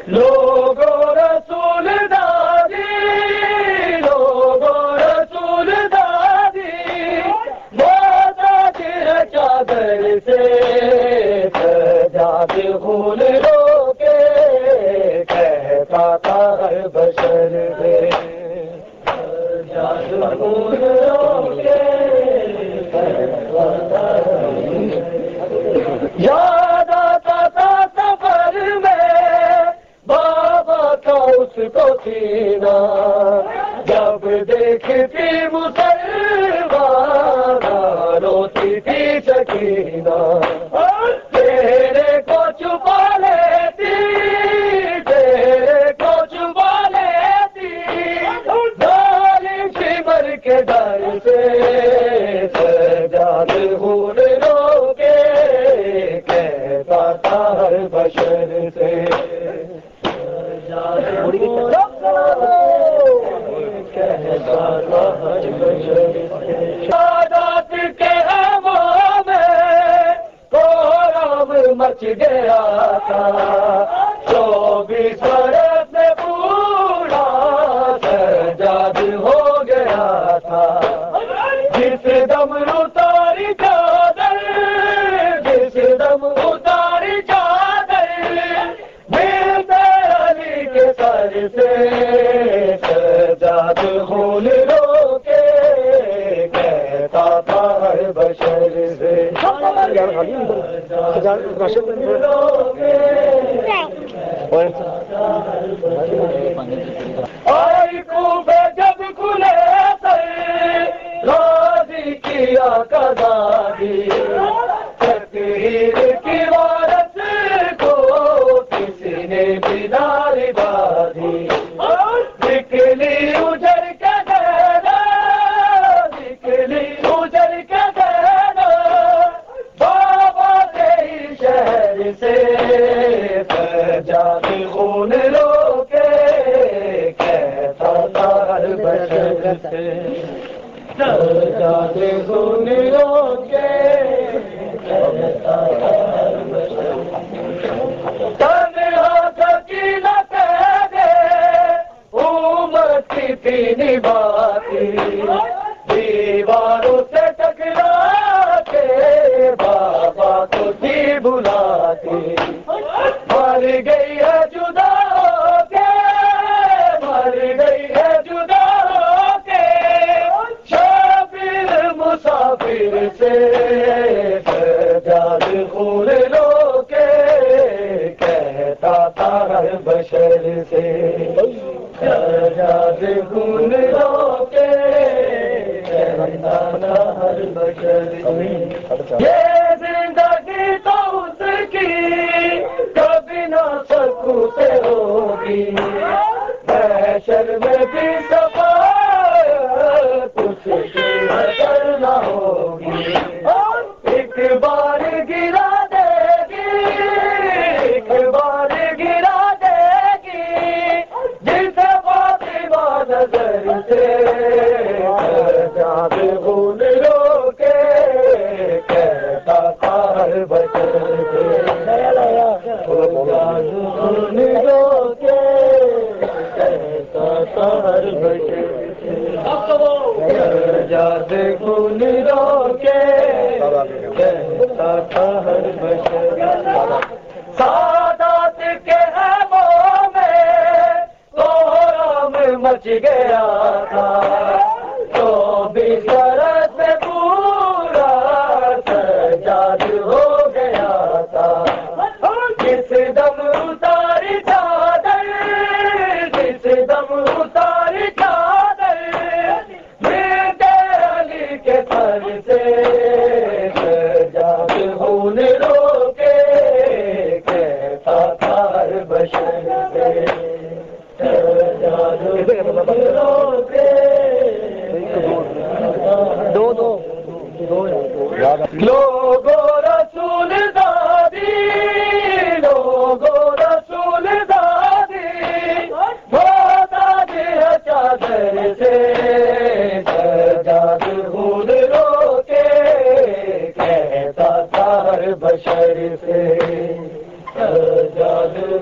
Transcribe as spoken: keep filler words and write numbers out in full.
लोगो रसूल दादी, लोगो रसूल दादी, मोदा गिर चादर से सजाद खून रोके, कहता था हर बशर से सजाद खून रोके। याद आता था सफर में बाबा का उसको सीना, जब देखती मुसलमान रोती थी सकीना। तेरे को छुपा लेती, तेरे को छुपा लेती, जालिम शिमर के डर से सजाद खून रोके, कहता था हर बशर से सजाद खून कहता था हर बशर से। सादात के हवा में कोहराम मच गया था, चौबीस बरस में पूरा सजाद हो गया था। जिस दम उतारी चादर, जिस दम उतारी चादर, मिलते अली के सर से सजाद खून रोके, कहता था हर बशर से आई कूफे जब खुले राजी किया कदादी, तकरीर की वारस को किसी ने बिदारी बाधी। निकली उजर के देना, निकली उजर के देना, बाबा तेरी शहर से सजाद खून रोके, कहता था हर बशर से सजाद खून रोके, कहता था हर बशर से। तन्हा सकीना तेरे उम्मत की निभाती, दीवारों से टकरा के बाबा को थी बुलाती। मर गई है जुदा के, मर गई है जुदा के, शाबिर मुसाफिर से सजाद खून रोके, कहता था हर बशर से सजाद खून रोके, कहता था हर बशर से। ये जिंदगी तो उसकी कभी ना सकूत होगी, महशर में भी सफायत कुछ करना होगी। एक बार गिरा देगी, एक बार गिरा देगी, जिसे फातिमा नजर से सजाद खून रोके, कहता था हर बशर से सजाद खून रोके, कहता था हर बशर से सजाद खून रोके, कहता था हर बशर से। सादात के हवा में कोहराम मच गया था, चौबीस बरस में पूरा सजाद हो गया था। जिस दम उतारी चादर, जिस दम उतारी चादर, मिलते अली के सर से सजाद खून रोके, कहता था हर बशर से सजाद खून रोके। दो दो लोगो रसूल दादी, लोगो रसूल दादी, मोदा गिर चादर से सजाद खून रोके, कहता था हर बशर से सजाद